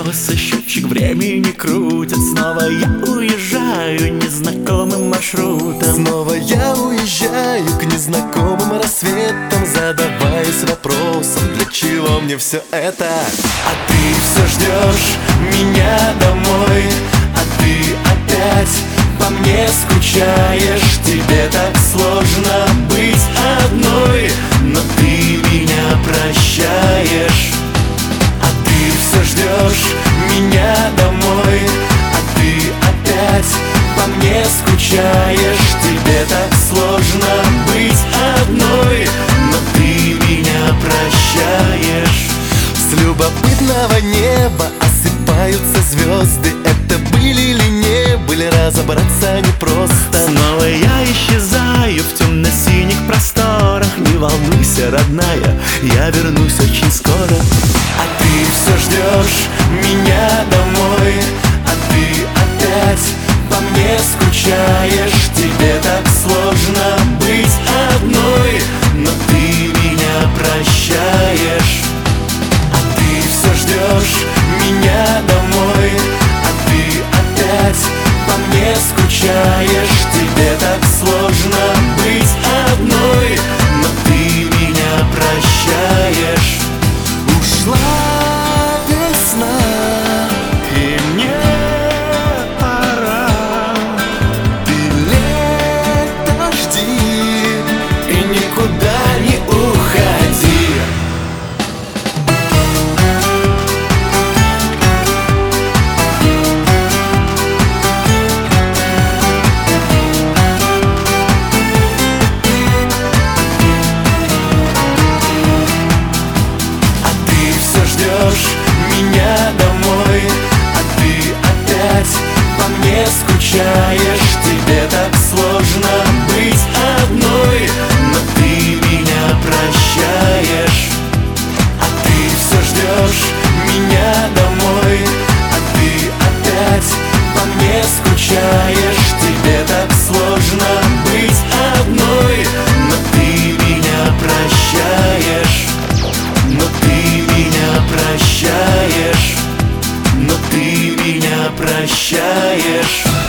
колеса, счетчик времени крутят. Снова я уезжаю незнакомым маршрутом. Снова я уезжаю к незнакомым рассветам, задаваясь вопросом, для чего мне все это? А ты все ждешь меня домой, а ты опять по мне скучаешь. Тебе так сложно быть одной, но ты меня прощаешь. А ты все ждешь меня домой, а ты опять по мне скучаешь. Тебе так сложно быть одной, но ты меня прощаешь. С любопытного неба осыпаются звезды. Это были или не были, разобраться непросто. Снова я исчезаю в темно-синих просторах. Не волнуйся, родная, я вернусь очень скоро. А ты все ждешь меня домой, а ты опять по мне скучаешь. Тебе так сложно быть одной, но ты меня прощаешь. А ты все ждешь меня домой, а ты опять по мне скучаешь. Тебе так сложно быть одной, но ты меня прощаешь. Ушла весна, И мне пора, ты лето жди, и никуда не уходи. Ждешь меня домой, а ты опять по мне скучаешь. Тебе так сложно быть одной, но ты меня прощаешь. А ты все ждешь меня домой, а ты опять по мне скучаешь. Тебе так сложно быть одной, но ты меня прощаешь. Но ты меня прощаешь, но ты меня прощаешь.